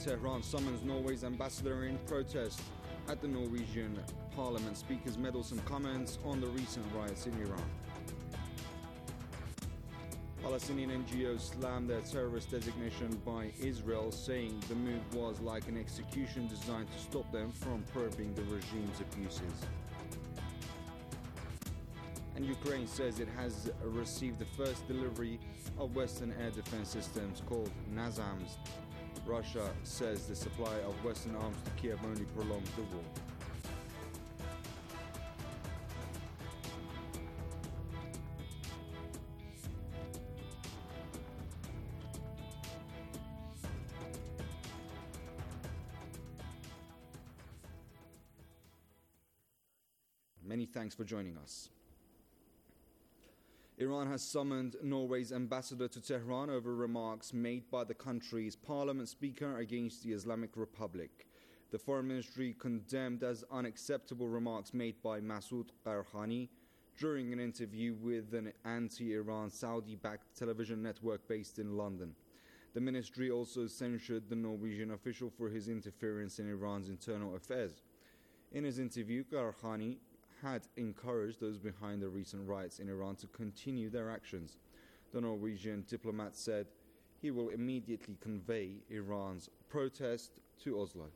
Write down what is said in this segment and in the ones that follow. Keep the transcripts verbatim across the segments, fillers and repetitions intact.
Tehran summons Norway's ambassador in protest. At the Norwegian Parliament, speakers meddle some comments on the recent riots in Iran. Palestinian N G Os slammed their terrorist designation by Israel, saying the move was like an execution designed to stop them from probing the regime's abuses. And Ukraine says it has received the first delivery of Western air defense systems called NASAMS. Russia says the supply of Western arms to Kiev only prolongs the war. Many thanks for joining us. Iran has summoned Norway's ambassador to Tehran over remarks made by the country's parliament speaker against the Islamic Republic. The foreign ministry condemned as unacceptable remarks made by Masoud Qarhani during an interview with an anti-Iran Saudi-backed television network based in London. The ministry also censured the Norwegian official for his interference in Iran's internal affairs. In his interview, Qarhani had encouraged those behind the recent riots in Iran to continue their actions. The Norwegian diplomat said he will immediately convey Iran's protest to Oslo.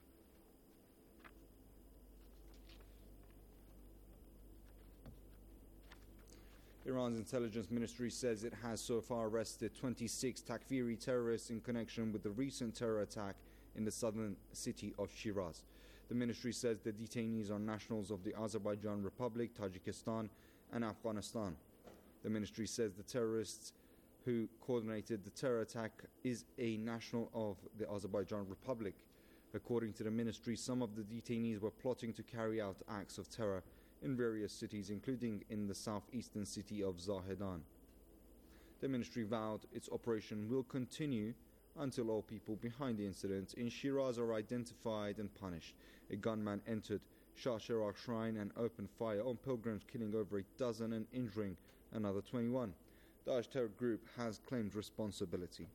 Iran's intelligence ministry says it has so far arrested twenty-six Takfiri terrorists in connection with the recent terror attack in the southern city of Shiraz. The ministry says the detainees are nationals of the Azerbaijan Republic, Tajikistan, and Afghanistan. The ministry says the terrorists who coordinated the terror attack is a national of the Azerbaijan Republic. According to the ministry, some of the detainees were plotting to carry out acts of terror in various cities, including in the southeastern city of Zahedan. The ministry vowed its operation will continue until all people behind the incident in Shiraz are identified and punished. A gunman entered Shah Cheragh Shrine and opened fire on pilgrims, killing over a dozen and injuring another twenty-one. Daesh terror group has claimed responsibility.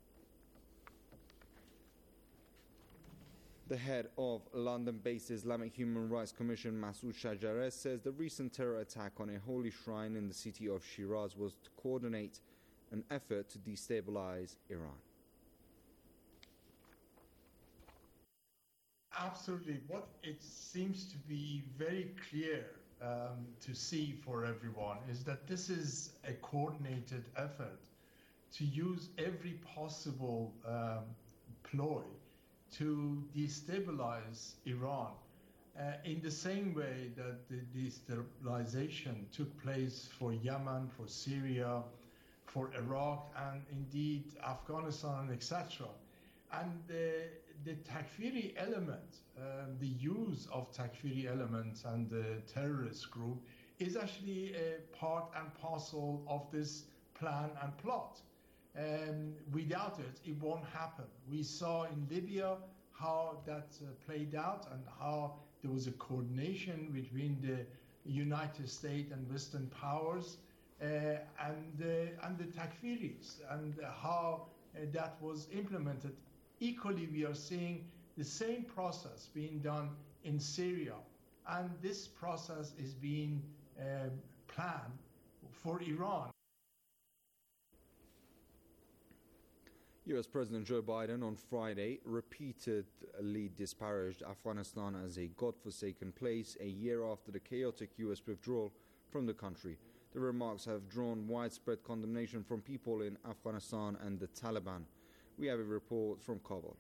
The head of London-based Islamic Human Rights Commission, Masoud Shajareh, says the recent terror attack on a holy shrine in the city of Shiraz was to coordinate an effort to destabilize Iran. Absolutely. What it seems to be very clear um, to see for everyone is that this is a coordinated effort to use every possible um, ploy to destabilize Iran uh, in the same way that the destabilization took place for Yemen, for Syria, for Iraq, and indeed Afghanistan, et cetera. And the, the Takfiri element, um, the use of Takfiri elements and the terrorist group is actually a part and parcel of this plan and plot. Um, without it, it won't happen. We saw in Libya how that uh, played out and how there was a coordination between the United States and Western powers uh, and, uh, and the Takfiris, and how uh, that was implemented. Equally, we are seeing the same process being done in Syria, and this process is being uh, planned for Iran. U S President Joe Biden on Friday repeatedly disparaged Afghanistan as a godforsaken place a year after the chaotic U S withdrawal from the country. The remarks have drawn widespread condemnation from people in Afghanistan and the Taliban. We have a report from Kabul.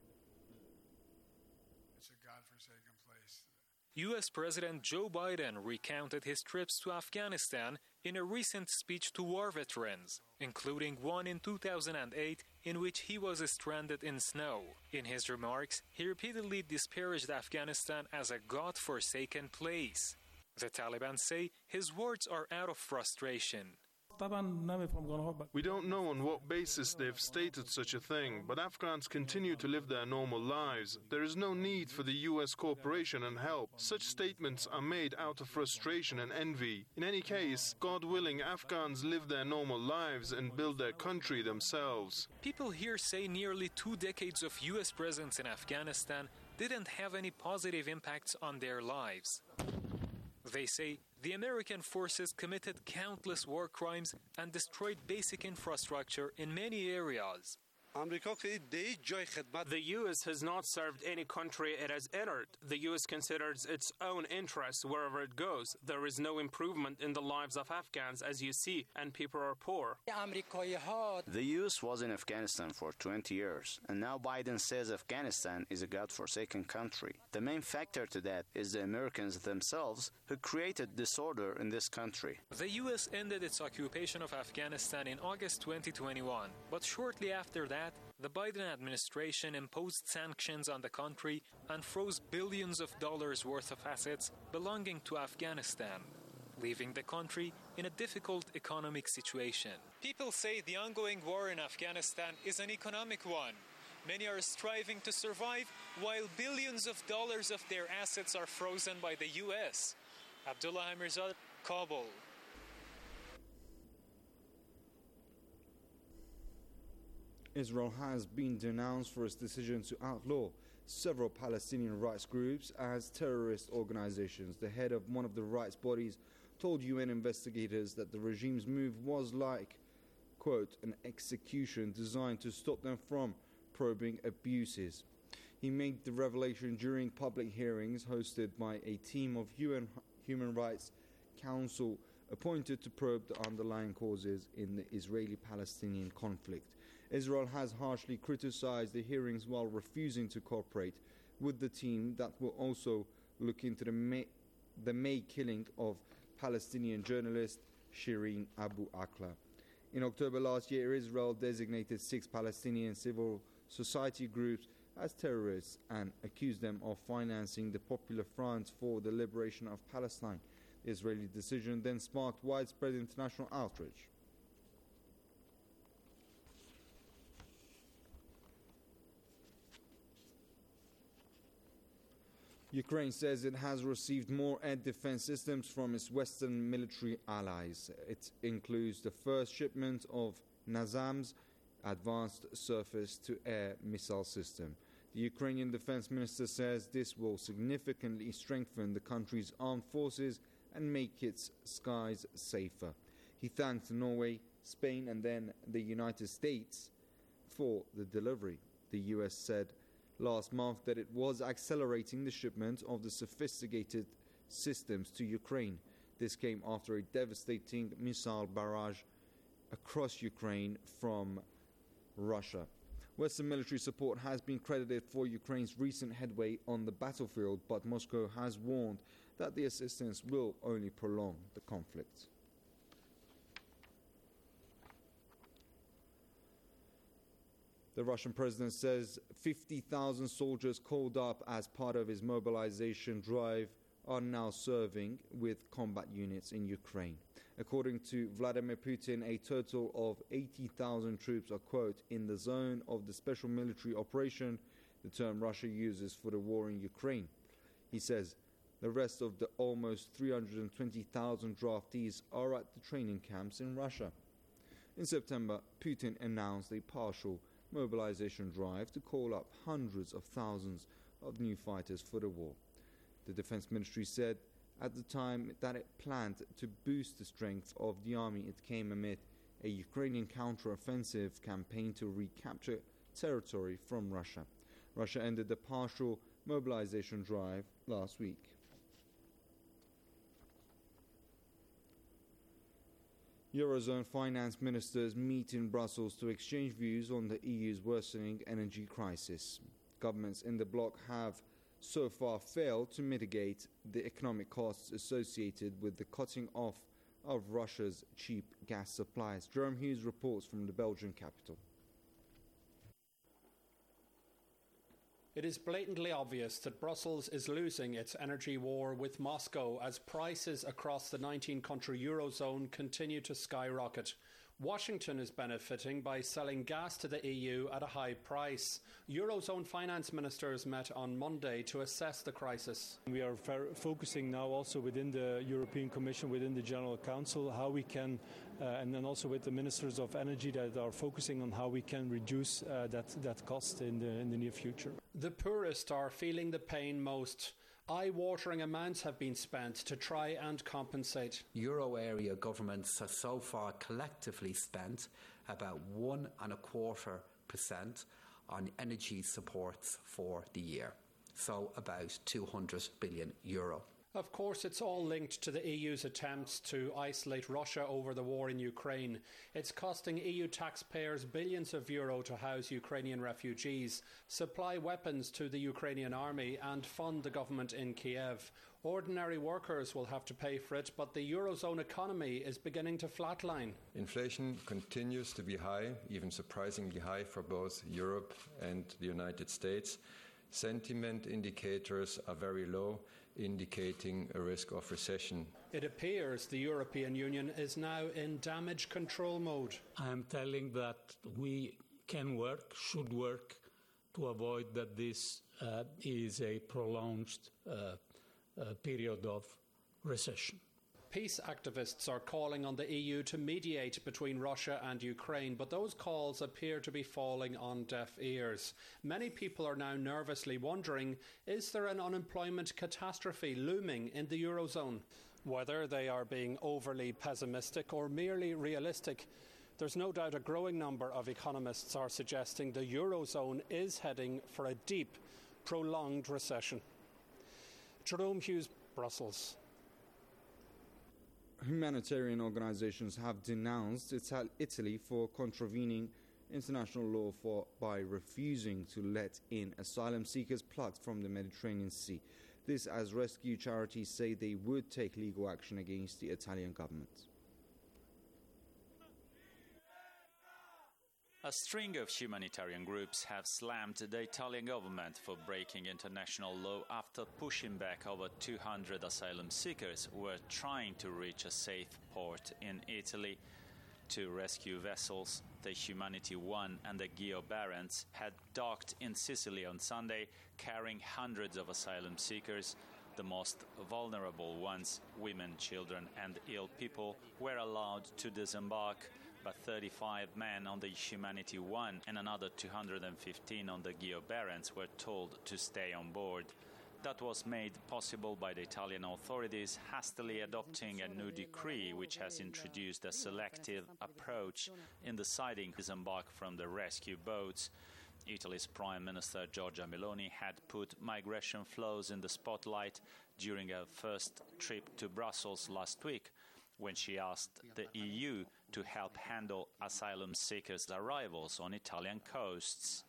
It's a godforsaken place. U S President Joe Biden recounted his trips to Afghanistan in a recent speech to war veterans, including one in two thousand eight in which he was stranded in snow. In his remarks, he repeatedly disparaged Afghanistan as a god-forsaken place. The Taliban say his words are out of frustration. We don't know on what basis they've stated such a thing, but Afghans continue to live their normal lives. There is no need for the U S cooperation and help. Such statements are made out of frustration and envy. In any case, God willing, Afghans live their normal lives and build their country themselves. People here say nearly two decades of U S presence in Afghanistan didn't have any positive impacts on their lives. They say the American forces committed countless war crimes and destroyed basic infrastructure in many areas. The U S has not served any country it has entered. The U S considers its own interests wherever it goes. There is no improvement in the lives of Afghans, as you see, and people are poor. The U S was in Afghanistan for twenty years, and now Biden says Afghanistan is a God-forsaken country. The main factor to that is the Americans themselves who created disorder in this country. The U S ended its occupation of Afghanistan in August twenty twenty-one, but shortly after that, the Biden administration imposed sanctions on the country and froze billions of dollars worth of assets belonging to Afghanistan, leaving the country in a difficult economic situation. People say the ongoing war in Afghanistan is an economic one. Many are striving to survive while billions of dollars of their assets are frozen by the U S. Abdullah Hamirzad, Kabul. Israel has been denounced for its decision to outlaw several Palestinian rights groups as terrorist organizations. The head of one of the rights bodies told U N investigators that the regime's move was like, quote, an execution designed to stop them from probing abuses. He made the revelation during public hearings hosted by a team of U N Human Rights Council appointed to probe the underlying causes in the Israeli-Palestinian conflict. Israel has harshly criticized the hearings while refusing to cooperate with the team that will also look into the May, the May killing of Palestinian journalist Shireen Abu Akleh. In October last year, Israel designated six Palestinian civil society groups as terrorists and accused them of financing the Popular Front for the Liberation of Palestine. The Israeli decision then sparked widespread international outrage. Ukraine says it has received more air defense systems from its Western military allies. It includes the first shipment of NASAMS advanced surface-to-air missile system. The Ukrainian defense minister says this will significantly strengthen the country's armed forces and make its skies safer. He thanked Norway, Spain, and then the United States for the delivery. The U S said last month that it was accelerating the shipment of the sophisticated systems to Ukraine. This came after a devastating missile barrage across Ukraine from Russia. Western military support has been credited for Ukraine's recent headway on the battlefield, but Moscow has warned that the assistance will only prolong the conflict. The Russian president says fifty thousand soldiers called up as part of his mobilization drive are now serving with combat units in Ukraine. According to Vladimir Putin, a total of eighty thousand troops are, quote, in the zone of the special military operation, the term Russia uses for the war in Ukraine. He says the rest of the almost three hundred twenty thousand draftees are at the training camps in Russia. In September, Putin announced a partial mobilization drive to call up hundreds of thousands of new fighters for the war. The Defense Ministry said at the time that it planned to boost the strength of the army. It came amid a Ukrainian counter-offensive campaign to recapture territory from Russia. Russia ended the partial mobilization drive last week. Eurozone finance ministers meet in Brussels to exchange views on the E U's worsening energy crisis. Governments in the bloc have so far failed to mitigate the economic costs associated with the cutting off of Russia's cheap gas supplies. Jerome Hughes reports from the Belgian capital. It is blatantly obvious that Brussels is losing its energy war with Moscow as prices across the nineteen-country Eurozone continue to skyrocket. Washington is benefiting by selling gas to the E U at a high price. Eurozone finance ministers met on Monday to assess the crisis. We are focusing now also within the European Commission, within the General Council, how we can, uh, and then also with the ministers of energy that are focusing on how we can reduce uh, that, that cost in the, in the near future. The poorest are feeling the pain most. Eye-watering amounts have been spent to try and compensate. Euro area governments have so far collectively spent about one and a quarter percent on energy supports for the year, so about two hundred billion euro. Of course, it's all linked to the E U's attempts to isolate Russia over the war in Ukraine. It's costing E U taxpayers billions of euro to house Ukrainian refugees, supply weapons to the Ukrainian army and fund the government in Kiev. Ordinary workers will have to pay for it, but the Eurozone economy is beginning to flatline. Inflation continues to be high, even surprisingly high for both Europe and the United States. Sentiment indicators are very low, indicating a risk of recession. It appears the European Union is now in damage control mode. I am telling that we can work, should work, to avoid that this uh, is a prolonged uh, uh, period of recession. Peace activists are calling on the E U to mediate between Russia and Ukraine, but those calls appear to be falling on deaf ears. Many people are now nervously wondering, is there an unemployment catastrophe looming in the Eurozone? Whether they are being overly pessimistic or merely realistic, there's no doubt a growing number of economists are suggesting the Eurozone is heading for a deep, prolonged recession. Jerome Hughes, Brussels. Humanitarian organizations have denounced Italy for contravening international law for, by refusing to let in asylum seekers plucked from the Mediterranean Sea. This as rescue charities say they would take legal action against the Italian government. A string of humanitarian groups have slammed the Italian government for breaking international law after pushing back over two hundred asylum seekers who were trying to reach a safe port in Italy. Two rescue vessels, the Humanity One and the Geo Barents, had docked in Sicily on Sunday, carrying hundreds of asylum seekers. The most vulnerable ones, women, children and ill people, were allowed to disembark, but thirty-five men on the Humanity One and another two hundred fifteen on the Geo Barents were told to stay on board. That was made possible by the Italian authorities hastily adopting a new decree which has introduced a selective approach in deciding to disembark from the rescue boats. Italy's Prime Minister Giorgia Meloni had put migration flows in the spotlight during her first trip to Brussels last week, when she asked the E U to help handle asylum seekers' arrivals on Italian coasts.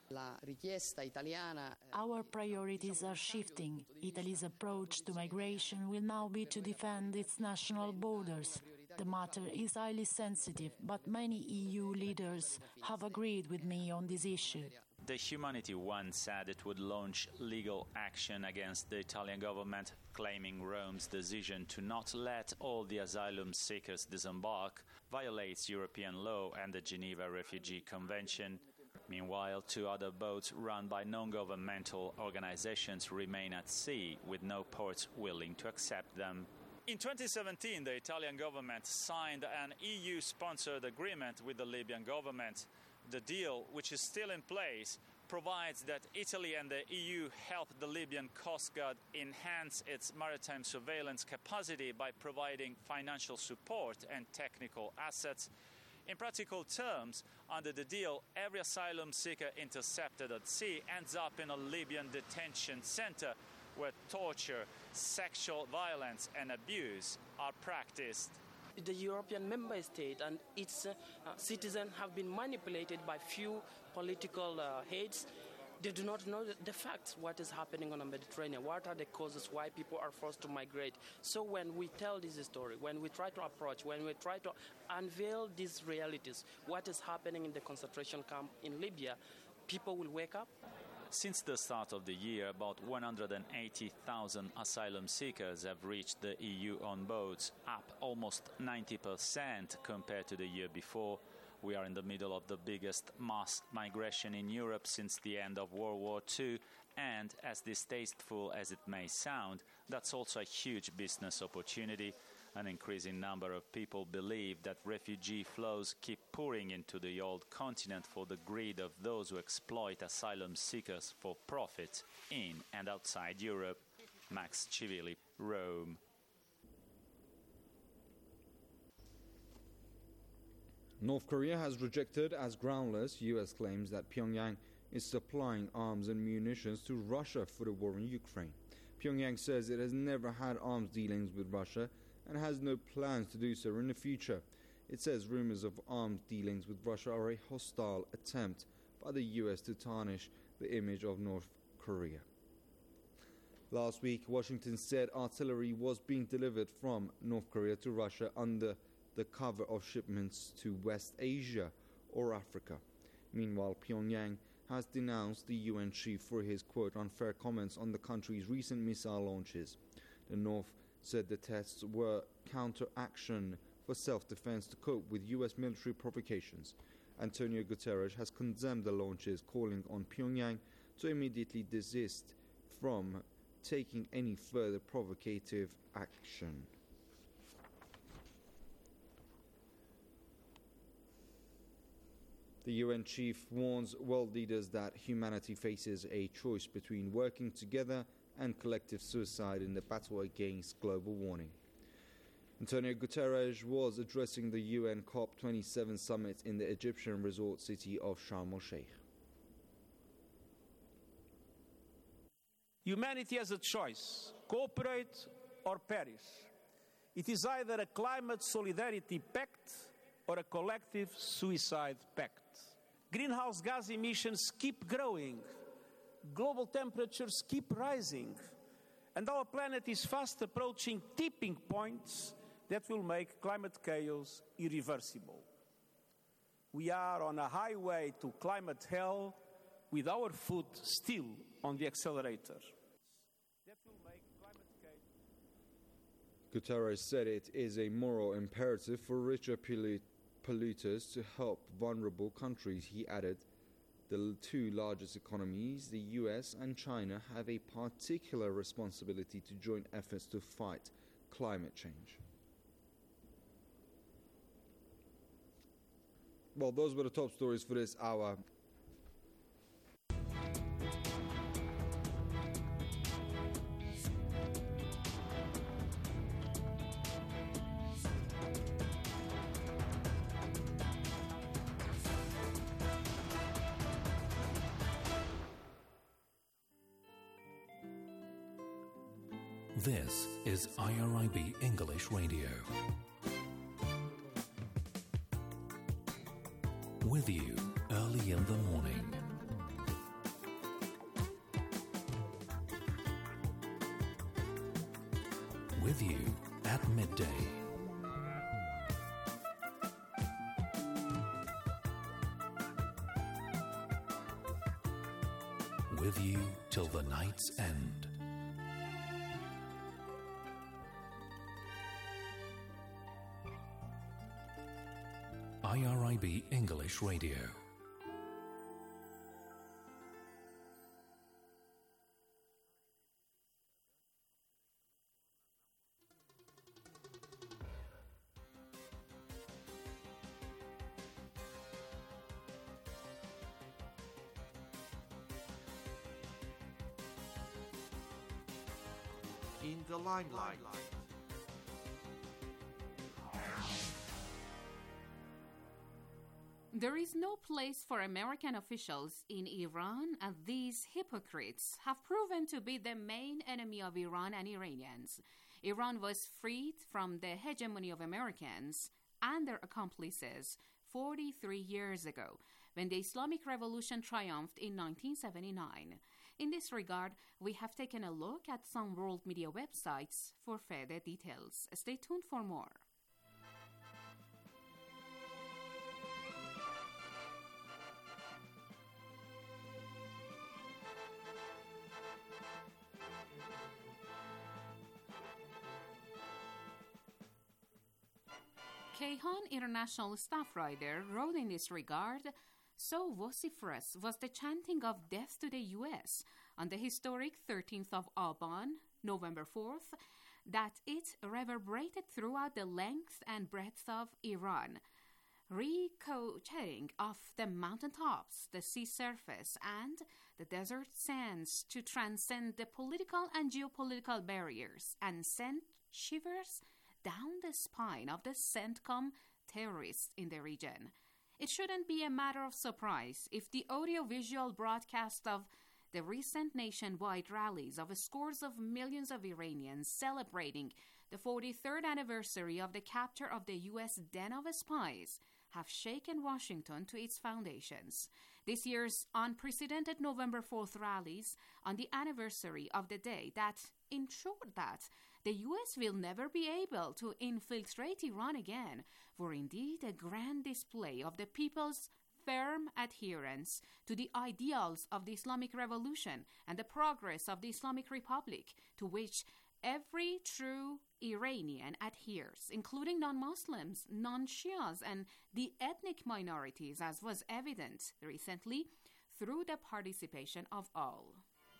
Our priorities are shifting. Italy's approach to migration will now be to defend its national borders. The matter is highly sensitive, but many E U leaders have agreed with me on this issue. The Humanity One said it would launch legal action against the Italian government, claiming Rome's decision to not let all the asylum seekers disembark violates European law and the Geneva Refugee Convention. Meanwhile, two other boats run by non-governmental organizations remain at sea, with no ports willing to accept them. In twenty seventeen, the Italian government signed an E U-sponsored agreement with the Libyan government. The deal, which is still in place, provides that Italy and the E U help the Libyan Coast Guard enhance its maritime surveillance capacity by providing financial support and technical assets. In practical terms, under the deal, every asylum seeker intercepted at sea ends up in a Libyan detention center where torture, sexual violence and abuse are practiced. The European member state and its uh, citizens have been manipulated by few political uh, heads. They do not know the facts, what is happening on the Mediterranean, what are the causes why people are forced to migrate. So when we tell this story, when we try to approach, when we try to unveil these realities, what is happening in the concentration camp in Libya, people will wake up. Since the start of the year, about one hundred eighty thousand asylum seekers have reached the E U on boats, up almost ninety percent compared to the year before. We are in the middle of the biggest mass migration in Europe since the end of World War Two, and as distasteful as it may sound, that's also a huge business opportunity. An increasing number of people believe that refugee flows keep pouring into the old continent for the greed of those who exploit asylum seekers for profit in and outside Europe. Max Civilli, Rome. North Korea has rejected as groundless U S claims that Pyongyang is supplying arms and munitions to Russia for the war in Ukraine. Pyongyang says it has never had arms dealings with Russia and has no plans to do so in the future. It says rumors of arms dealings with Russia are a hostile attempt by the U S to tarnish the image of North Korea. Last week, Washington said artillery was being delivered from North Korea to Russia under the cover of shipments to West Asia or Africa. Meanwhile, Pyongyang has denounced the U N chief for his, quote, unfair comments on the country's recent missile launches. The North said the tests were counteraction for self-defense to cope with U S military provocations. Antonio Guterres has condemned the launches, calling on Pyongyang to immediately desist from taking any further provocative action. The U N chief warns world leaders that humanity faces a choice between working together and collective suicide in the battle against global warming. Antonio Guterres was addressing the U N COP twenty-seven summit in the Egyptian resort city of Sharm el-Sheikh. Humanity has a choice: cooperate or perish. It is either a climate solidarity pact or a collective suicide pact. Greenhouse gas emissions keep growing, global temperatures keep rising, and our planet is fast approaching tipping points that will make climate chaos irreversible. We are on a highway to climate hell with our foot still on the accelerator. That will make climate chaos. Guterres said it is a moral imperative for richer pollu- polluters to help vulnerable countries. He added, the two largest economies, the U S and China, have a particular responsibility to join efforts to fight climate change. Well, those were the top stories for this hour. This is I R I B English Radio. With you early in the morning. With you at midday. With you till the night's end. I R I B English Radio. In the limelight. There is no place for American officials in Iran, and these hypocrites have proven to be the main enemy of Iran and Iranians. Iran was freed from the hegemony of Americans and their accomplices forty-three years ago, when the Islamic Revolution triumphed in nineteen seventy-nine. In this regard, we have taken a look at some world media websites for further details. Stay tuned for more. Kayhan International staff writer wrote in this regard, so vociferous was the chanting of death to the U S on the historic thirteenth of Aban, November fourth, that it reverberated throughout the length and breadth of Iran, ricocheting off the mountaintops, the sea surface, and the desert sands to transcend the political and geopolitical barriers and send shivers down the spine of the CENTCOM terrorists in the region. It shouldn't be a matter of surprise if the audiovisual broadcast of the recent nationwide rallies of scores of millions of Iranians celebrating the forty-third anniversary of the capture of the U S den of spies have shaken Washington to its foundations. This year's unprecedented November fourth rallies on the anniversary of the day that ensured that the U S will never be able to infiltrate Iran again were indeed a grand display of the people's firm adherence to the ideals of the Islamic Revolution and the progress of the Islamic Republic, to which every true Iranian adheres, including non-Muslims, non-Shias, and the ethnic minorities, as was evident recently through the participation of all.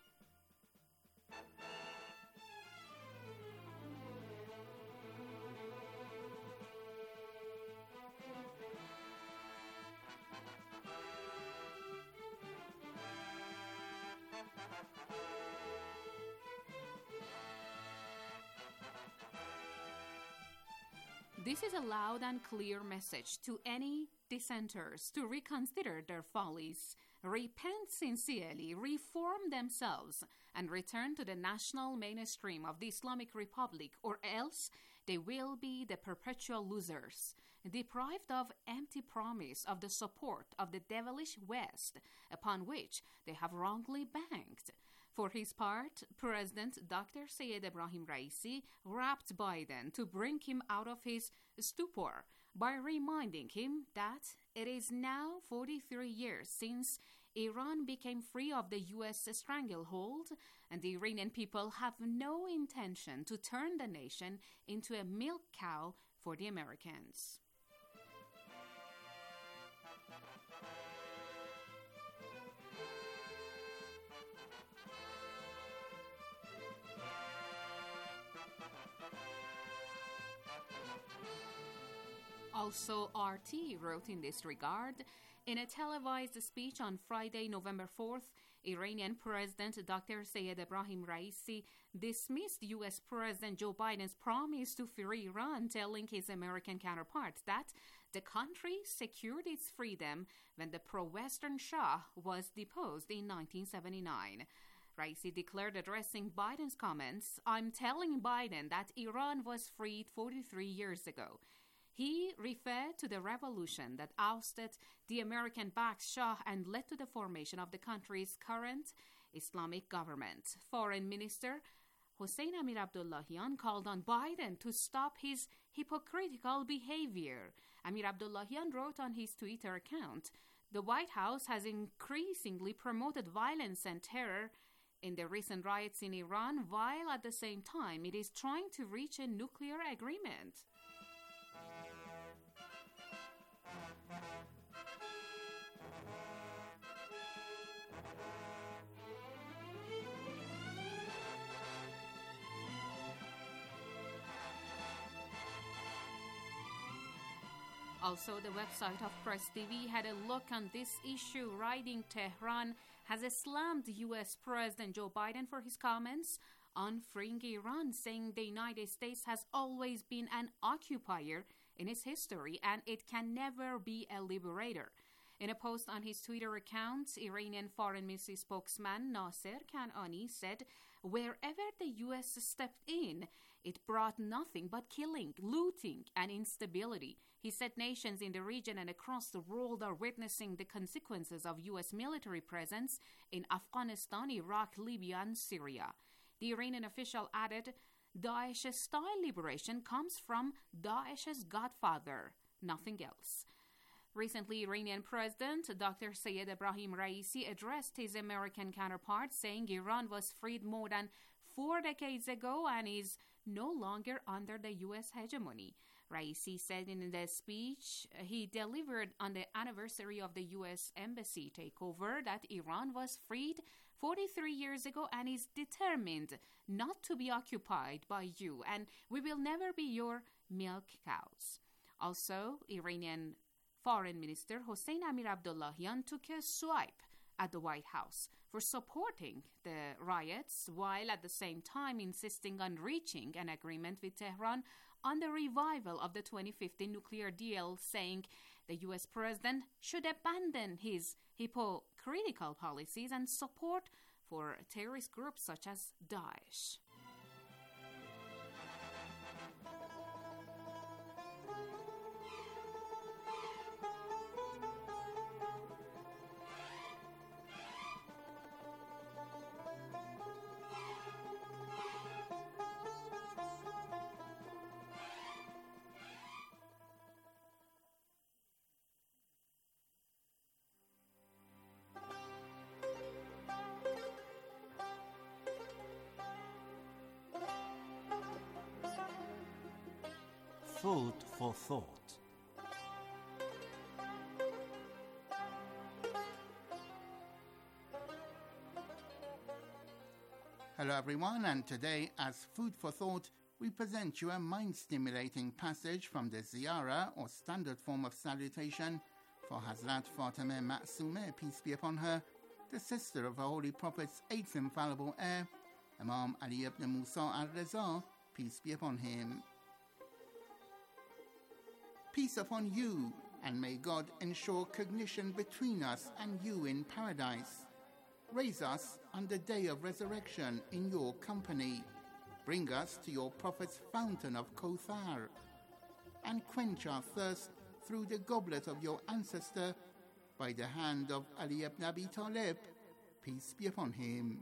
This is a loud and clear message to any dissenters to reconsider their follies, repent sincerely, reform themselves, and return to the national mainstream of the Islamic Republic, or else they will be the perpetual losers, deprived of empty promise of the support of the devilish West, upon which they have wrongly banked. For his part, President Doctor Sayed Ebrahim Raisi rapped Biden to bring him out of his stupor by reminding him that it is now forty-three years since Iran became free of the U S stranglehold, and the Iranian people have no intention to turn the nation into a milk cow for the Americans. Also, R T wrote in this regard, in a televised speech on Friday, November fourth, Iranian President Doctor Sayed Ebrahim Raisi dismissed U S President Joe Biden's promise to free Iran, telling his American counterpart that the country secured its freedom when the pro-Western Shah was deposed in nineteen seventy-nine. Raisi declared, addressing Biden's comments, "I'm telling Biden that Iran was freed forty-three years ago." He referred to the revolution that ousted the American-backed Shah and led to the formation of the country's current Islamic government. Foreign Minister Hossein Amir Abdullahian called on Biden to stop his hypocritical behavior. Amir Abdullahian wrote on his Twitter account, "The White House has increasingly promoted violence and terror in the recent riots in Iran, while at the same time it is trying to reach a nuclear agreement." Also, the website of Press T V had a look on this issue, writing Tehran has slammed U S President Joe Biden for his comments on freeing Iran, saying the United States has always been an occupier in its history and it can never be a liberator. In a post on his Twitter account, Iranian Foreign Ministry spokesman Nasser Kanani said, "Wherever the U S stepped in, it brought nothing but killing, looting, and instability." He said nations in the region and across the world are witnessing the consequences of U S military presence in Afghanistan, Iraq, Libya, and Syria. The Iranian official added, "Daesh-style liberation comes from Daesh's godfather, nothing else." Recently, Iranian President Doctor Sayed Ebrahim Raisi addressed his American counterpart, saying Iran was freed more than four decades ago and is no longer under the U S hegemony. Raisi said in the speech he delivered on the anniversary of the U S embassy takeover that Iran was freed forty-three years ago and is determined not to be occupied by you, and we will never be your milk cows. Also, Iranian Foreign Minister Hossein Amir Abdullahian took a swipe at the White House for supporting the riots, while at the same time insisting on reaching an agreement with Tehran on the revival of the twenty fifteen nuclear deal, saying the U S president should abandon his hypocritical policies and support for terrorist groups such as Daesh. Food for thought. Hello everyone, and today as Food for Thought, we present you a mind-stimulating passage from the Ziyara, or standard form of salutation, for Hazrat Fatimah Ma'soomeh, peace be upon her, the sister of the Holy Prophet's eighth infallible heir, Imam Ali ibn Musa al-Raza, peace be upon him. Peace upon you, and may God ensure cognition between us and you in paradise. Raise us on the day of resurrection in your company. Bring us to your Prophet's fountain of Kauthar, and quench our thirst through the goblet of your ancestor by the hand of Ali ibn Abi Talib, peace be upon him.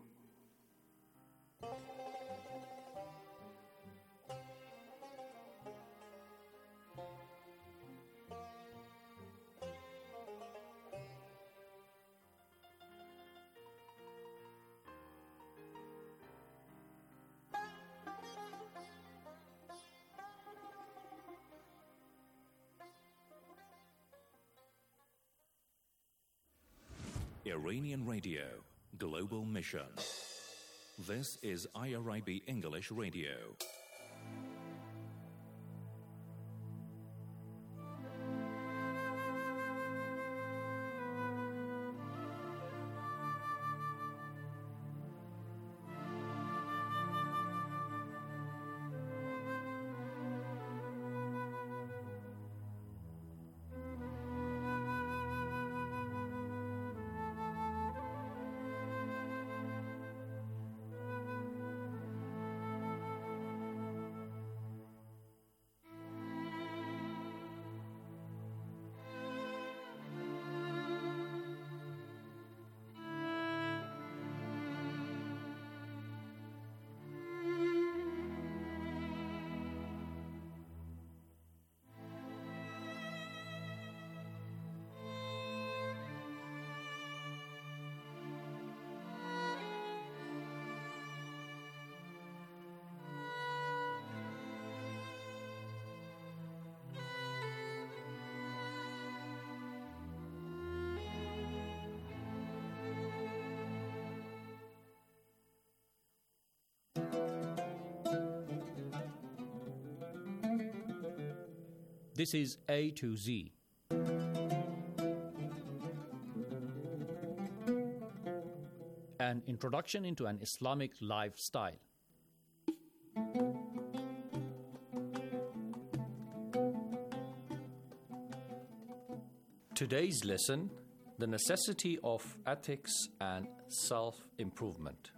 Iranian Radio, Global Mission. This is I R I B English Radio. This is A to Z. An introduction into an Islamic lifestyle. Today's lesson, the necessity of ethics and self-improvement.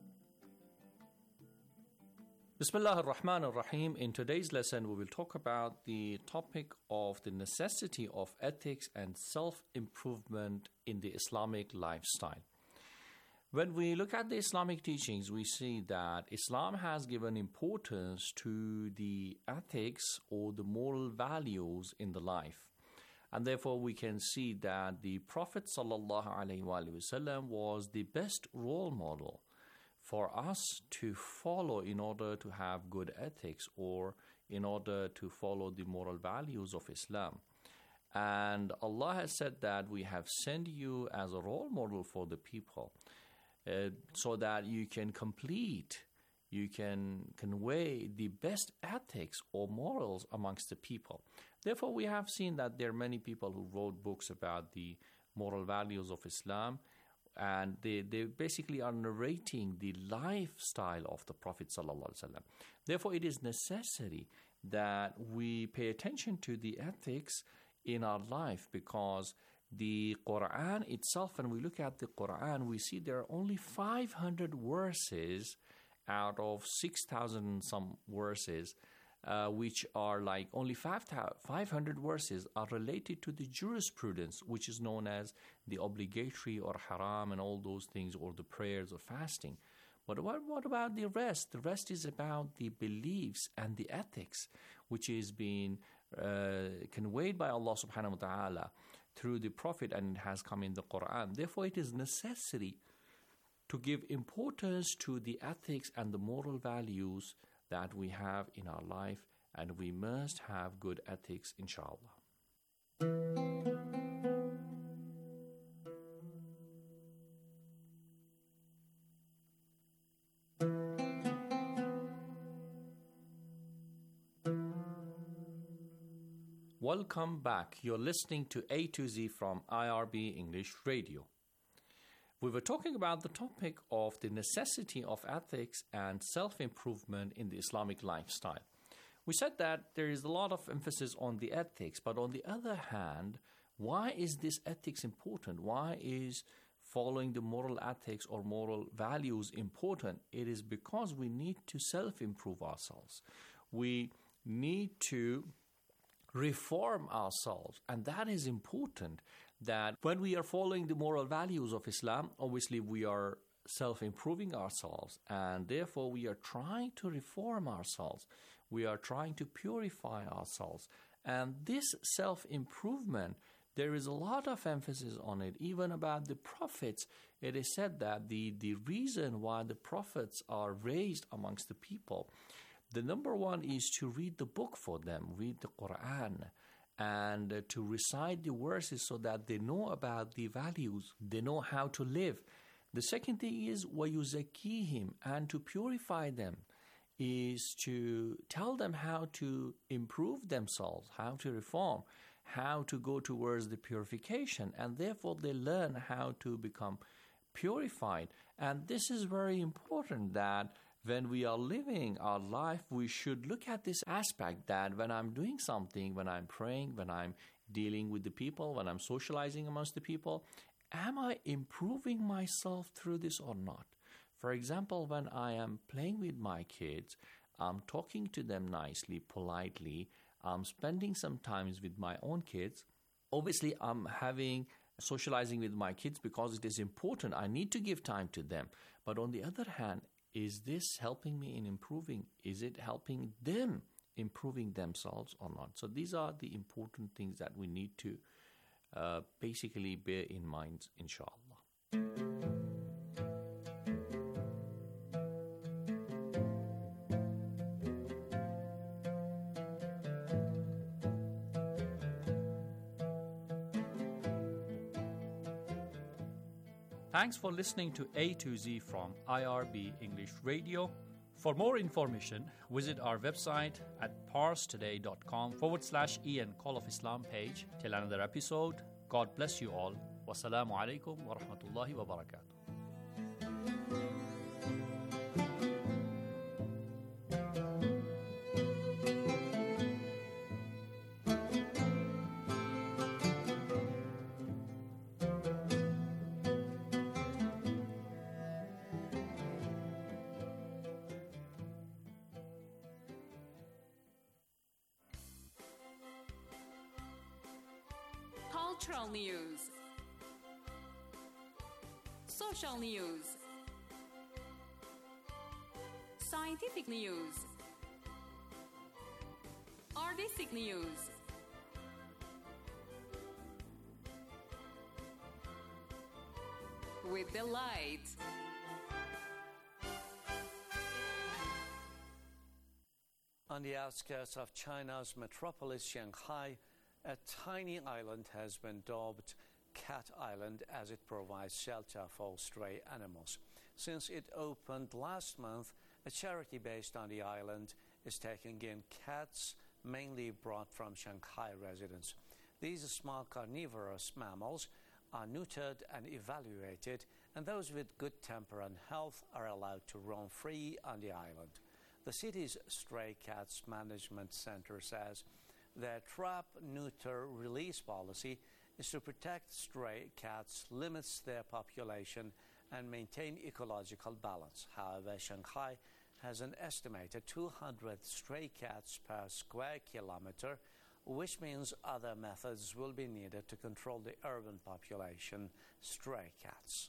Bismillah ar-Rahman ar-Rahim. In today's lesson, we will talk about the topic of the necessity of ethics and self-improvement in the Islamic lifestyle. When we look at the Islamic teachings, we see that Islam has given importance to the ethics or the moral values in the life. And therefore, we can see that the Prophet ﷺ was the best role model for us to follow in order to have good ethics, or in order to follow the moral values of Islam. And Allah has said that we have sent you as a role model for the people uh, so that you can complete, you can convey the best ethics or morals amongst the people. Therefore, we have seen that there are many people who wrote books about the moral values of Islam, and they, they basically are narrating the lifestyle of the Prophet ﷺ. Therefore, it is necessary that we pay attention to the ethics in our life, because the Quran itself, when we look at the Quran, we see there are only five hundred verses out of six thousand some verses, uh, which are like only five hundred verses are related to the jurisprudence, which is known as the obligatory or haram and all those things, or the prayers or fasting. But what, what about the rest? The rest is about the beliefs and the ethics, which is being uh, conveyed by Allah subhanahu wa ta'ala through the Prophet, and it has come in the Quran. Therefore, it is necessary to give importance to the ethics and the moral values that we have in our life, and we must have good ethics, inshallah. Welcome back. You're listening to A to Z from I R B English Radio. We were talking about the topic of the necessity of ethics and self-improvement in the Islamic lifestyle. We said that there is a lot of emphasis on the ethics, but on the other hand, why is this ethics important? Why is following the moral ethics or moral values important? It is because we need to self-improve ourselves. We need to reform ourselves, and that is important, that when we are following the moral values of Islam, obviously we are self-improving ourselves, and therefore we are trying to reform ourselves. We are trying to purify ourselves. And this self-improvement, there is a lot of emphasis on it. Even about the prophets, it is said that the, the reason why the prophets are raised amongst the people, the number one is to read the book for them, read the Quran, and uh, to recite the verses so that they know about the values, they know how to live. The second thing is وَيُزَكِّيهِمْ, and to purify them, is to tell them how to improve themselves, how to reform, how to go towards the purification, and therefore they learn how to become purified. And this is very important, that when we are living our life, we should look at this aspect, that when I'm doing something, when I'm praying, when I'm dealing with the people, when I'm socializing amongst the people, am I improving myself through this or not? For example, when I am playing with my kids, I'm talking to them nicely, politely, I'm spending some time with my own kids. Obviously, I'm having socializing with my kids because it is important. I need to give time to them. But on the other hand, is this helping me in improving? Is it helping them improving themselves or not? So these are the important things that we need to uh, basically bear in mind, inshallah. Thanks for listening to A to Z from I R B English Radio. For more information, visit our website at parstoday.com forward slash Ian Call of Islam page. Till another episode, God bless you all. Wassalamu alaikum wa rahmatullahi wa barakatuh. Cultural news, social news, scientific news, artistic news, with delight. On the outskirts of China's metropolis, Shanghai, a tiny island has been dubbed Cat Island as it provides shelter for stray animals. Since it opened last month, a charity based on the island is taking in cats mainly brought from Shanghai residents. These small carnivorous mammals are neutered and evaluated, and those with good temper and health are allowed to roam free on the island. The city's Stray Cats Management Center says their trap, neuter, release policy is to protect stray cats, limits their population, and maintain ecological balance. However, Shanghai has an estimated two hundred stray cats per square kilometer, which means other methods will be needed to control the urban population stray cats.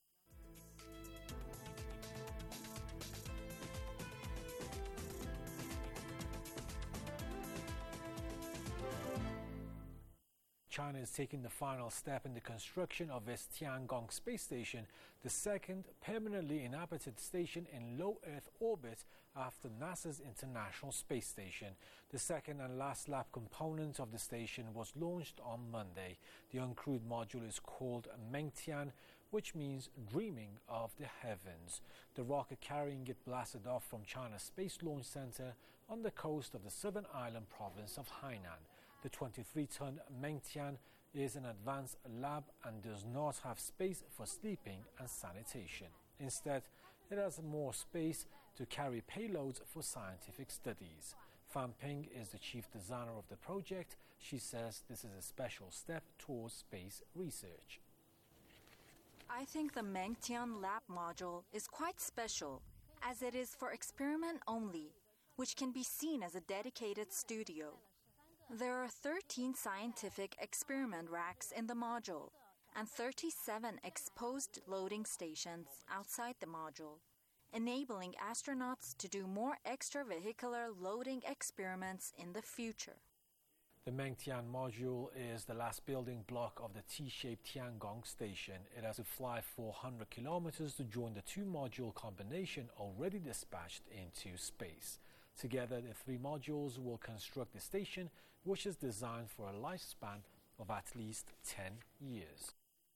China is taking the final step in the construction of its Tiangong space station, the second permanently inhabited station in low Earth orbit after NASA's International Space Station. The second and last lab component of the station was launched on Monday. The uncrewed module is called Mengtian, which means dreaming of the heavens. The rocket carrying it blasted off from China's Space Launch Center on the coast of the southern island province of Hainan. The twenty-three ton Mengtian is an advanced lab and does not have space for sleeping and sanitation. Instead, it has more space to carry payloads for scientific studies. Fan Ping is the chief designer of the project. She says this is a special step towards space research. I think the Mengtian lab module is quite special, as it is for experiment only, which can be seen as a dedicated studio. There are thirteen scientific experiment racks in the module and thirty-seven exposed loading stations outside the module, enabling astronauts to do more extravehicular loading experiments in the future. The Mengtian module is the last building block of the T-shaped Tiangong station. It has to fly four hundred kilometers to join the two-module combination already dispatched into space. Together, the three modules will construct the station, which is designed for a lifespan of at least ten years.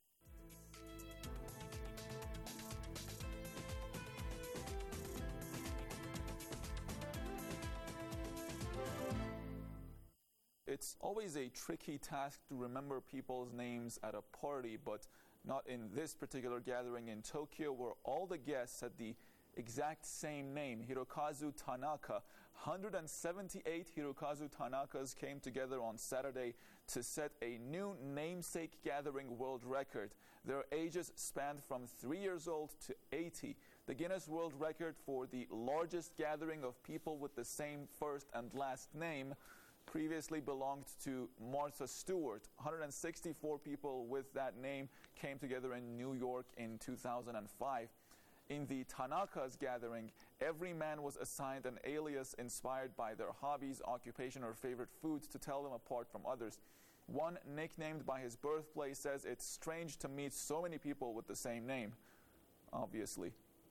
It's always a tricky task to remember people's names at a party, but not in this particular gathering in Tokyo, where all the guests had the exact same name, Hirokazu Tanaka. one hundred seventy-eight Hirokazu Tanakas came together on Saturday to set a new namesake gathering world record. Their ages spanned from three years old to eighty. The Guinness World Record for the largest gathering of people with the same first and last name previously belonged to Martha Stewart. one hundred sixty-four people with that name came together in New York in two thousand five. In the Tanaka's gathering, every man was assigned an alias inspired by their hobbies, occupation, or favorite foods to tell them apart from others. One, nicknamed by his birthplace, says it's strange to meet so many people with the same name. Obviously.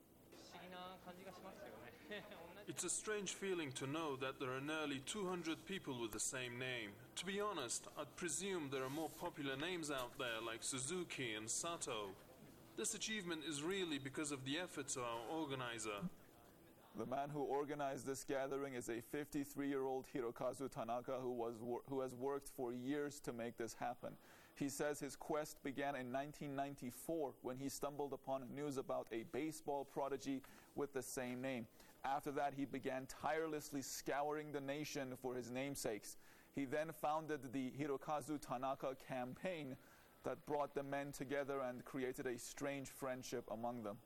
It's a strange feeling to know that there are nearly two hundred people with the same name. To be honest, I'd presume there are more popular names out there like Suzuki and Sato. This achievement is really because of the efforts of our organizer. The man who organized this gathering is a fifty-three-year-old Hirokazu Tanaka who, was who has worked for years to make this happen. He says his quest began in nineteen ninety-four when he stumbled upon news about a baseball prodigy with the same name. After that, he began tirelessly scouring the nation for his namesakes. He then founded the Hirokazu Tanaka campaign that brought the men together and created a strange friendship among them.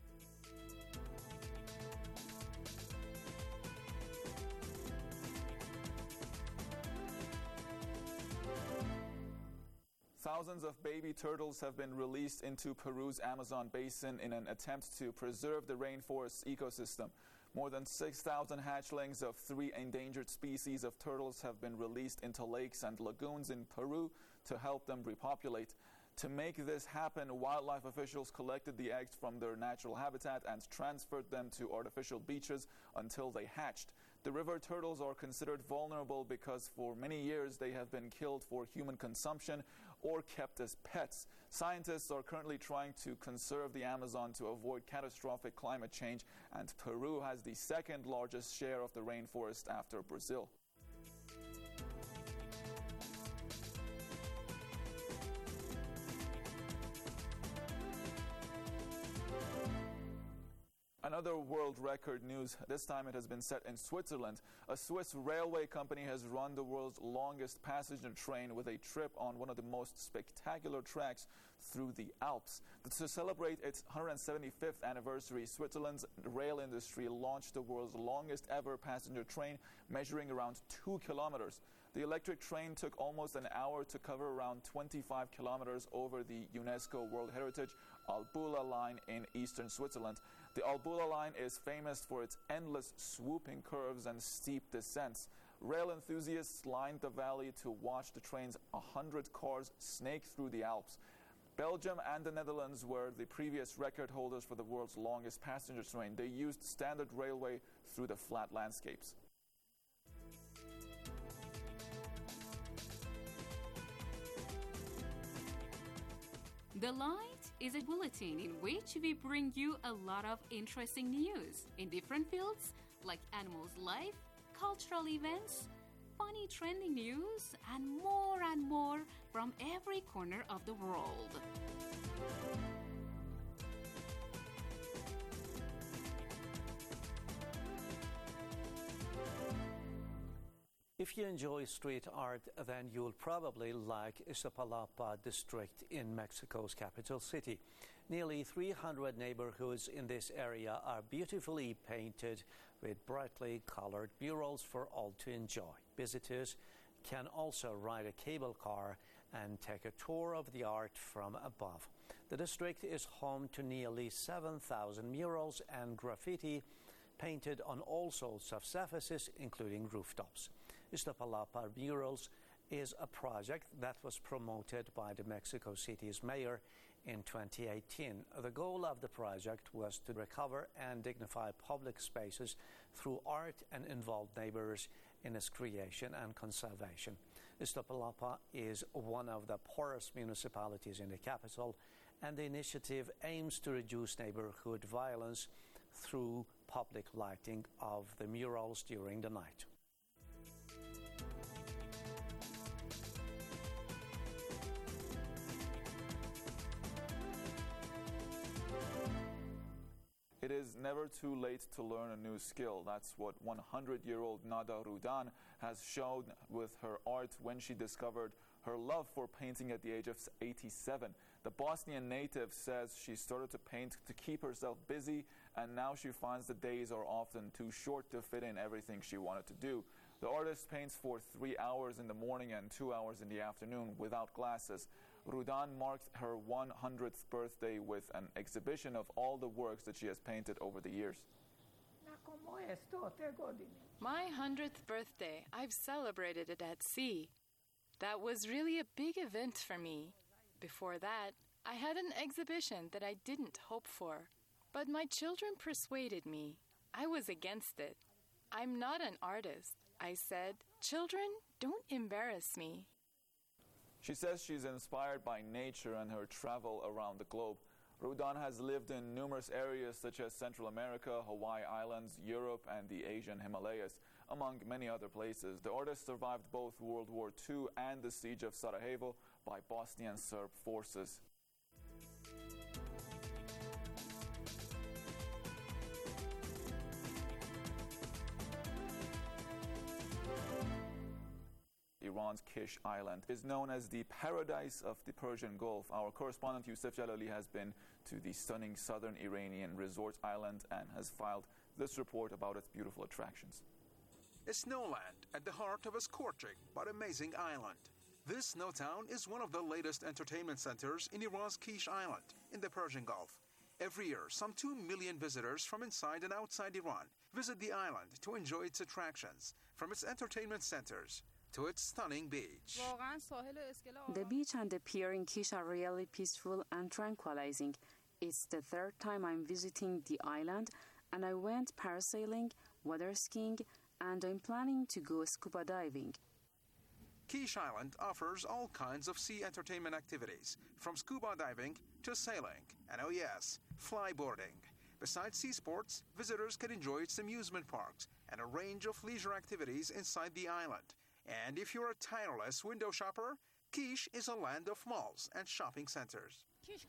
Thousands of baby turtles have been released into Peru's Amazon basin in an attempt to preserve the rainforest's ecosystem. More than six thousand hatchlings of three endangered species of turtles have been released into lakes and lagoons in Peru to help them repopulate. To make this happen, wildlife officials collected the eggs from their natural habitat and transferred them to artificial beaches until they hatched. The river turtles are considered vulnerable because for many years they have been killed for human consumption or kept as pets. Scientists are currently trying to conserve the Amazon to avoid catastrophic climate change, and Peru has the second largest share of the rainforest after Brazil. Another world record news. This time it has been set in Switzerland. A Swiss railway company has run the world's longest passenger train with a trip on one of the most spectacular tracks through the Alps. To celebrate its one hundred seventy-fifth anniversary, Switzerland's rail industry launched the world's longest ever passenger train, measuring around two kilometers. The electric train took almost an hour to cover around twenty-five kilometers over the UNESCO World Heritage Albula line in eastern Switzerland. The Albula line is famous for its endless swooping curves and steep descents. Rail enthusiasts lined the valley to watch the train's one hundred cars snake through the Alps. Belgium and the Netherlands were the previous record holders for the world's longest passenger train. They used standard railway through the flat landscapes. The Light is a bulletin in which we bring you a lot of interesting news in different fields like animals' life, cultural events, funny trending news, and more and more from every corner of the world. If you enjoy street art, then you'll probably like Iztapalapa district in Mexico's capital city. Nearly three hundred neighborhoods in this area are beautifully painted with brightly colored murals for all to enjoy. Visitors can also ride a cable car and take a tour of the art from above. The district is home to nearly seven thousand murals and graffiti painted on all sorts of surfaces, including rooftops. Iztapalapa Murals is a project that was promoted by the Mexico City's mayor in twenty eighteen. The goal of the project was to recover and dignify public spaces through art and involve neighbors in its creation and conservation. Iztapalapa is one of the poorest municipalities in the capital, and the initiative aims to reduce neighborhood violence through public lighting of the murals during the night. It is never too late to learn a new skill. That's what one hundred-year-old Nada Rudan has shown with her art when she discovered her love for painting at the age of eighty-seven. The Bosnian native says she started to paint to keep herself busy, and now she finds the days are often too short to fit in everything she wanted to do. The artist paints for three hours in the morning and two hours in the afternoon without glasses. Rudan marked her one hundredth birthday with an exhibition of all the works that she has painted over the years. My hundredth birthday, I've celebrated it at sea. That was really a big event for me. Before that, I had an exhibition that I didn't hope for. But my children persuaded me. I was against it. I'm not an artist. I said, "Children, don't embarrass me." She says she's inspired by nature and her travel around the globe. Rudan has lived in numerous areas such as Central America, Hawaii Islands, Europe, and the Asian Himalayas, among many other places. The artist survived both World War Two and the siege of Sarajevo by Bosnian Serb forces. Iran's Kish Island is known as the paradise of the Persian Gulf. Our correspondent Youssef Jalali has been to the stunning southern Iranian resort island and has filed this report about its beautiful attractions. A snowland at the heart of a scorching but amazing island. This snow town is one of the latest entertainment centers in Iran's Kish Island in the Persian Gulf. Every year, some two million visitors from inside and outside Iran visit the island to enjoy its attractions. From its entertainment centers to its stunning beach. The beach and the pier in Kish are really peaceful and tranquilizing. It's the third time I'm visiting the island, and I went parasailing, water skiing, and I'm planning to go scuba diving. Kish Island offers all kinds of sea entertainment activities, from scuba diving to sailing, and oh yes, flyboarding. Besides sea sports, visitors can enjoy its amusement parks and a range of leisure activities inside the island. And if you're a tireless window shopper, Kish is a land of malls and shopping centers.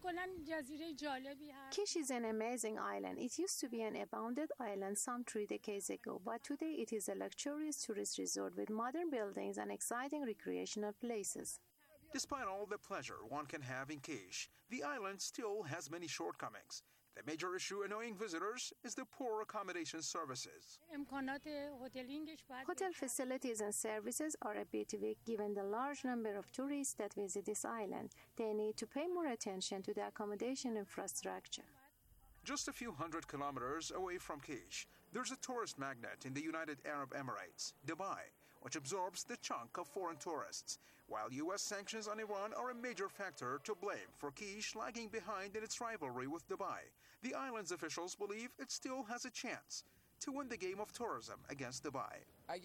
Kish is an amazing island. It used to be an abandoned island some three decades ago, but today it is a luxurious tourist resort with modern buildings and exciting recreational places. Despite all the pleasure one can have in Kish, the island still has many shortcomings. The major issue annoying visitors is the poor accommodation services. Hotel facilities and services are a bit weak given the large number of tourists that visit this island. They need to pay more attention to the accommodation infrastructure. Just a few hundred kilometers away from Kish, there's a tourist magnet in the United Arab Emirates, Dubai, which absorbs the chunk of foreign tourists, while U S sanctions on Iran are a major factor to blame for Kish lagging behind in its rivalry with Dubai. The island's officials believe it still has a chance to win the game of tourism against Dubai.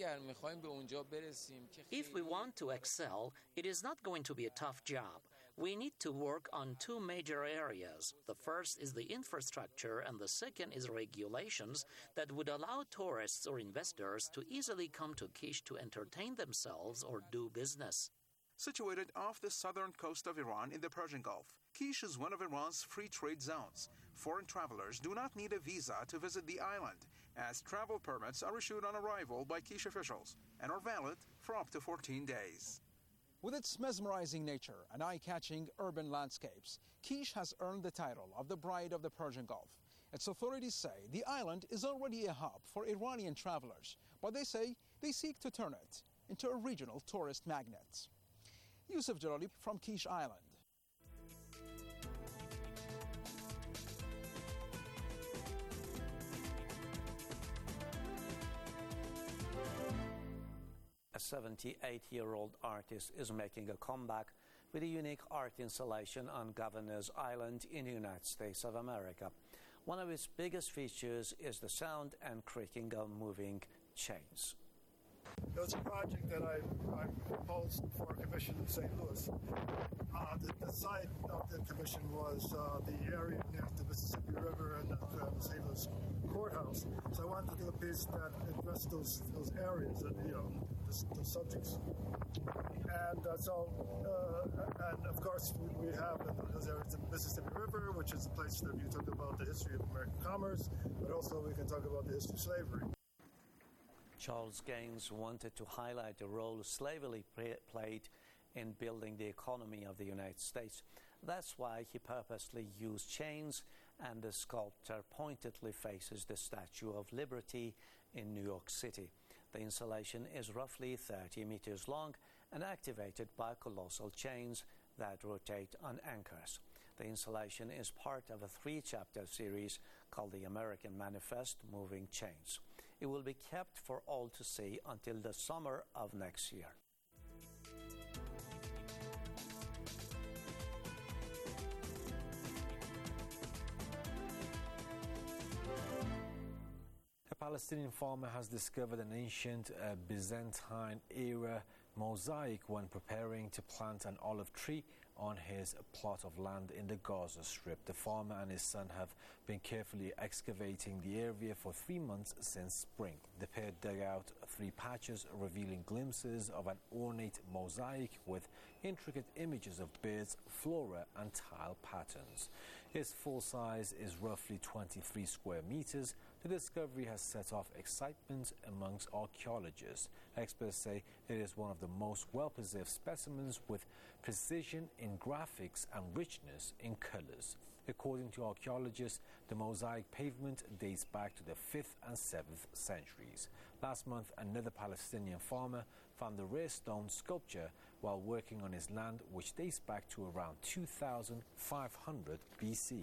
If we want to excel, it is not going to be a tough job. We need to work on two major areas. The first is the infrastructure, and the second is regulations that would allow tourists or investors to easily come to Kish to entertain themselves or do business. Situated off the southern coast of Iran in the Persian Gulf, Kish is one of Iran's free trade zones. Foreign travelers do not need a visa to visit the island, as travel permits are issued on arrival by Kish officials and are valid for up to fourteen days. With its mesmerizing nature and eye-catching urban landscapes, Kish has earned the title of the Bride of the Persian Gulf. Its authorities say the island is already a hub for Iranian travelers, but they say they seek to turn it into a regional tourist magnet. Yusuf Jalali from Kish Island. A seventy-eight-year-old artist is making a comeback with a unique art installation on Governor's Island in the United States of America. One of its biggest features is the sound and creaking of moving chains. It was a project that I, I proposed for a commission in Saint Louis. Uh, the, the site of the commission was uh, the area near the Mississippi River and uh, the Saint Louis courthouse. So I wanted to do a piece that addressed those those areas and you know the, the subjects. And uh, so, uh, and of course, we, we have those areas the Mississippi River, which is a place that you talk about the history of American commerce, but also we can talk about the history of slavery. Charles Gaines wanted to highlight the role slavery played in building the economy of the United States. That's why he purposely used chains, and the sculptor pointedly faces the Statue of Liberty in New York City. The installation is roughly thirty meters long and activated by colossal chains that rotate on anchors. The installation is part of a three-chapter series called The American Manifest: Moving Chains. It will be kept for all to see until the summer of next year. A Palestinian farmer has discovered an ancient uh, Byzantine-era mosaic when preparing to plant an olive tree on his plot of land in the Gaza Strip. The farmer and his son have been carefully excavating the area for three months since spring. The pair dug out three patches, revealing glimpses of an ornate mosaic with intricate images of birds, flora, and tile patterns. Its full size is roughly twenty-three square meters. The discovery has set off excitement amongst archaeologists. Experts say it is one of the most well-preserved specimens with precision in graphics and richness in colors. According to archaeologists, the mosaic pavement dates back to the fifth and seventh centuries. Last month, another Palestinian farmer found the rare stone sculpture while working on his land, which dates back to around two thousand five hundred B C.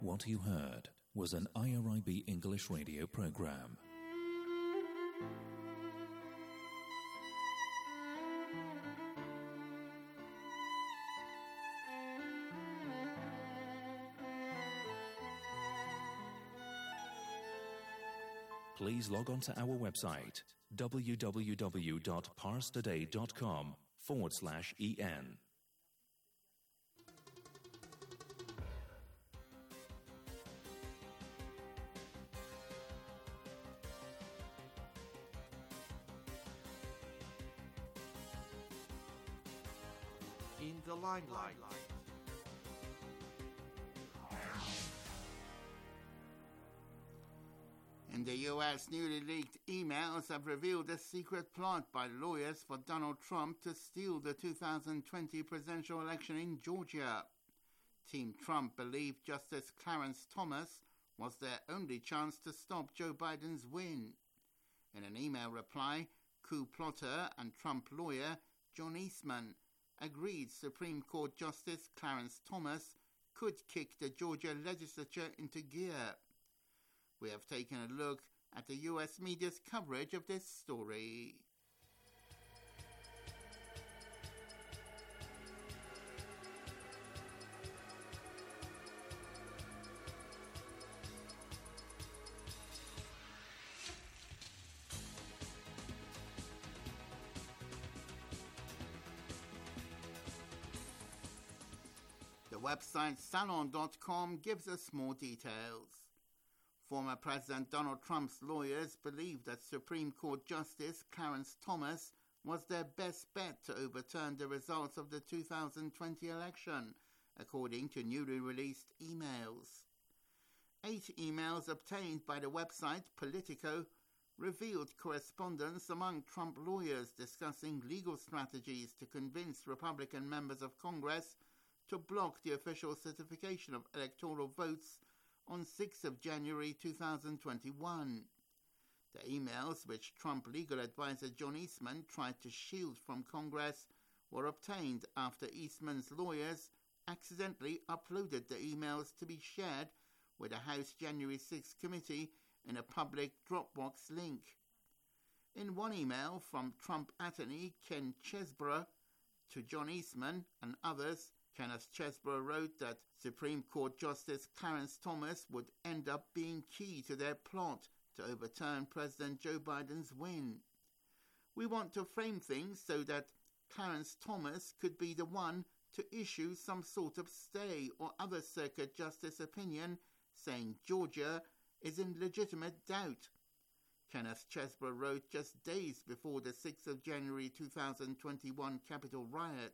What you heard was an I R I B English radio program. Please log on to our website, www.parstoday.com forward slash en. In the limelight. In the U S, newly leaked emails have revealed a secret plot by lawyers for Donald Trump to steal the two thousand twenty presidential election in Georgia. Team Trump believed Justice Clarence Thomas was their only chance to stop Joe Biden's win. In an email reply, coup plotter and Trump lawyer John Eastman agreed Supreme Court Justice Clarence Thomas could kick the Georgia legislature into gear. We have taken a look at the U S media's coverage of this story. The website salon dot com gives us more details. Former President Donald Trump's lawyers believe that Supreme Court Justice Clarence Thomas was their best bet to overturn the results of the two thousand twenty election, according to newly released emails. Eight emails obtained by the website Politico revealed correspondence among Trump lawyers discussing legal strategies to convince Republican members of Congress to block the official certification of electoral votes on sixth of January two thousand twenty-one. The emails, which Trump legal advisor John Eastman tried to shield from Congress, were obtained after Eastman's lawyers accidentally uploaded the emails to be shared with a House January sixth committee in a public Dropbox link. In one email from Trump attorney Ken Chesebro to John Eastman and others, Kenneth Chesebro wrote that Supreme Court Justice Clarence Thomas would end up being key to their plot to overturn President Joe Biden's win. We want to frame things so that Clarence Thomas could be the one to issue some sort of stay or other circuit justice opinion saying Georgia is in legitimate doubt. Kenneth Chesebro wrote just days before the sixth of January two thousand twenty-one Capitol riot.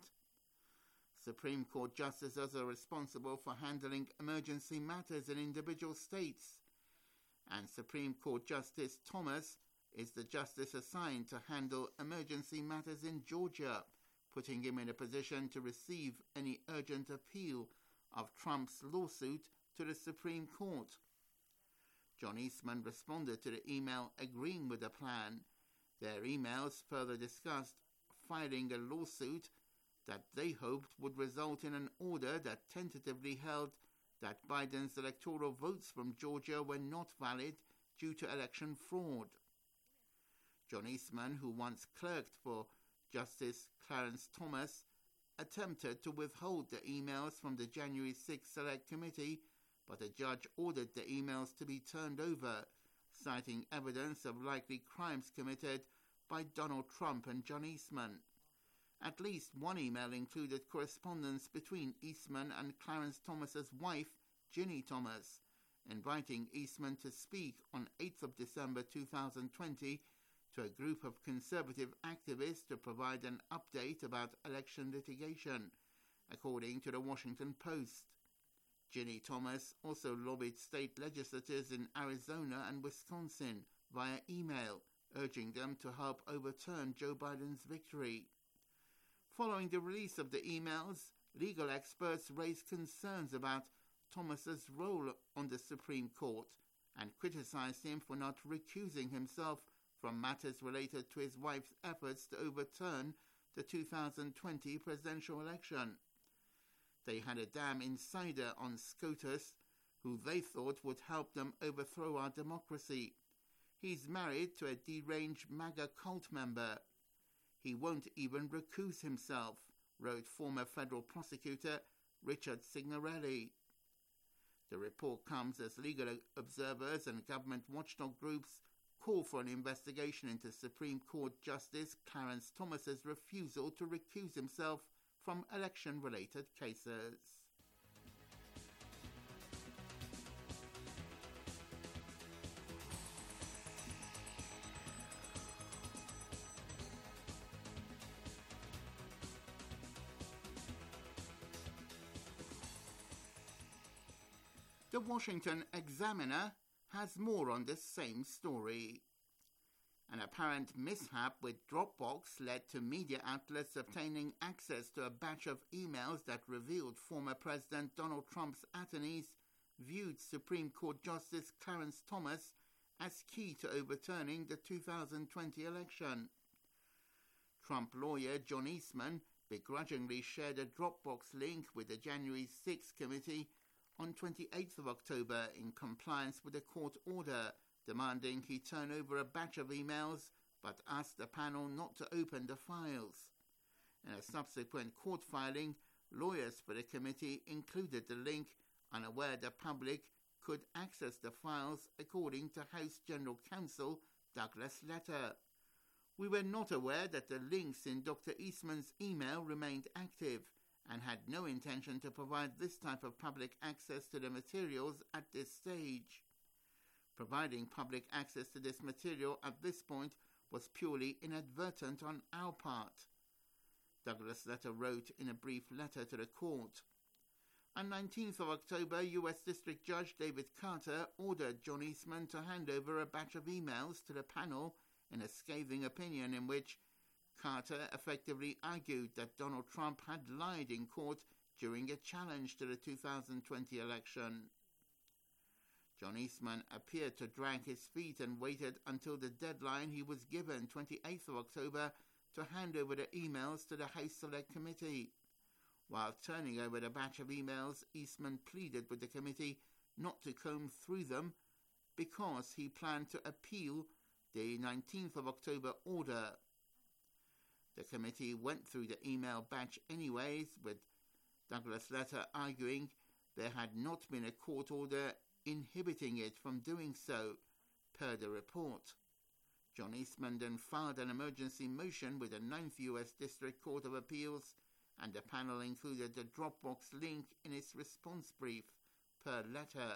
Supreme Court justices are responsible for handling emergency matters in individual states, and Supreme Court Justice Thomas is the justice assigned to handle emergency matters in Georgia, putting him in a position to receive any urgent appeal of Trump's lawsuit to the Supreme Court. John Eastman responded to the email agreeing with the plan. Their emails further discussed filing a lawsuit that they hoped would result in an order that tentatively held that Biden's electoral votes from Georgia were not valid due to election fraud. John Eastman, who once clerked for Justice Clarence Thomas, attempted to withhold the emails from the January sixth Select Committee, but a judge ordered the emails to be turned over, citing evidence of likely crimes committed by Donald Trump and John Eastman. At least one email included correspondence between Eastman and Clarence Thomas's wife, Ginny Thomas, inviting Eastman to speak on eighth of December two thousand twenty to a group of conservative activists to provide an update about election litigation, according to the Washington Post. Ginny Thomas also lobbied state legislators in Arizona and Wisconsin via email, urging them to help overturn Joe Biden's victory. Following the release of the emails, legal experts raised concerns about Thomas's role on the Supreme Court and criticized him for not recusing himself from matters related to his wife's efforts to overturn the two thousand twenty presidential election. They had a damn insider on SCOTUS who they thought would help them overthrow our democracy. He's married to a deranged MAGA cult member. He won't even recuse himself, wrote former federal prosecutor Richard Signorelli. The report comes as legal observers and government watchdog groups call for an investigation into Supreme Court Justice Clarence Thomas's refusal to recuse himself from election-related cases. The Washington Examiner has more on this same story. An apparent mishap with Dropbox led to media outlets obtaining access to a batch of emails that revealed former President Donald Trump's attorneys viewed Supreme Court Justice Clarence Thomas as key to overturning the two thousand twenty election. Trump lawyer John Eastman begrudgingly shared a Dropbox link with the January sixth committee on twenty-eighth of October in compliance with a court order demanding he turn over a batch of emails but asked the panel not to open the files. In a subsequent court filing, lawyers for the committee included the link, unaware the public could access the files, according to House General Counsel Douglas Letter. We were not aware that the links in Doctor Eastman's email remained active and had no intention to provide this type of public access to the materials at this stage. Providing public access to this material at this point was purely inadvertent on our part, Douglas Letter wrote in a brief letter to the court. On nineteenth of October, U S District Judge David Carter ordered John Eastman to hand over a batch of emails to the panel in a scathing opinion in which Carter effectively argued that Donald Trump had lied in court during a challenge to the two thousand twenty election. John Eastman appeared to drag his feet and waited until the deadline he was given, twenty-eighth of October, to hand over the emails to the House Select Committee. While turning over the batch of emails, Eastman pleaded with the committee not to comb through them because he planned to appeal the nineteenth of October order. The committee went through the email batch anyways, with Douglas Letter arguing there had not been a court order inhibiting it from doing so, per the report. John Eastman then filed an emergency motion with the ninth U S District Court of Appeals, and the panel included the Dropbox link in its response brief, per letter.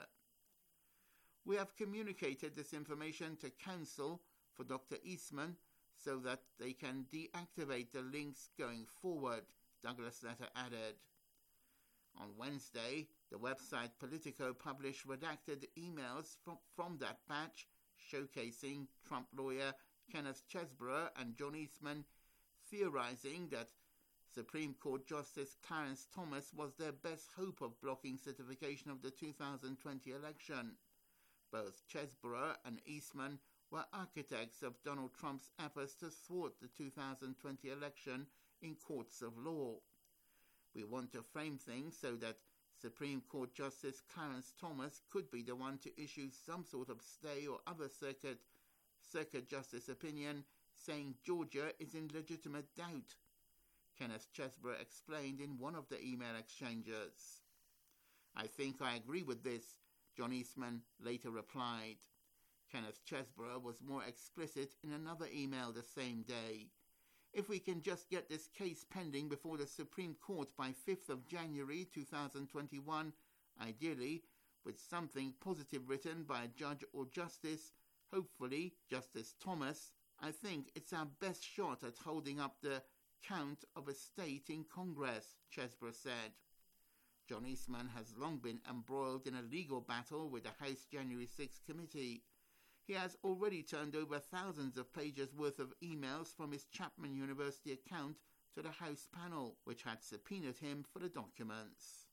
We have communicated this information to counsel for Doctor Eastman so that they can deactivate the links going forward, Douglas Letter added. On Wednesday, the website Politico published redacted emails from, from that batch showcasing Trump lawyer Kenneth Chesebro and John Eastman theorizing that Supreme Court Justice Clarence Thomas was their best hope of blocking certification of the two thousand twenty election. Both Chesebro and Eastman were architects of Donald Trump's efforts to thwart the two thousand twenty election in courts of law. We want to frame things so that Supreme Court Justice Clarence Thomas could be the one to issue some sort of stay or other circuit, circuit justice opinion saying Georgia is in legitimate doubt, Kenneth Chesebro explained in one of the email exchanges. I think I agree with this, John Eastman later replied. Kenneth Chesebro was more explicit in another email the same day. If we can just get this case pending before the Supreme Court by fifth of January two thousand twenty-one, ideally with something positive written by a judge or justice, hopefully Justice Thomas, I think it's our best shot at holding up the count of a state in Congress, Chesebro said. John Eastman has long been embroiled in a legal battle with the House January sixth committee. He has already turned over thousands of pages worth of emails from his Chapman University account to the House panel, which had subpoenaed him for the documents.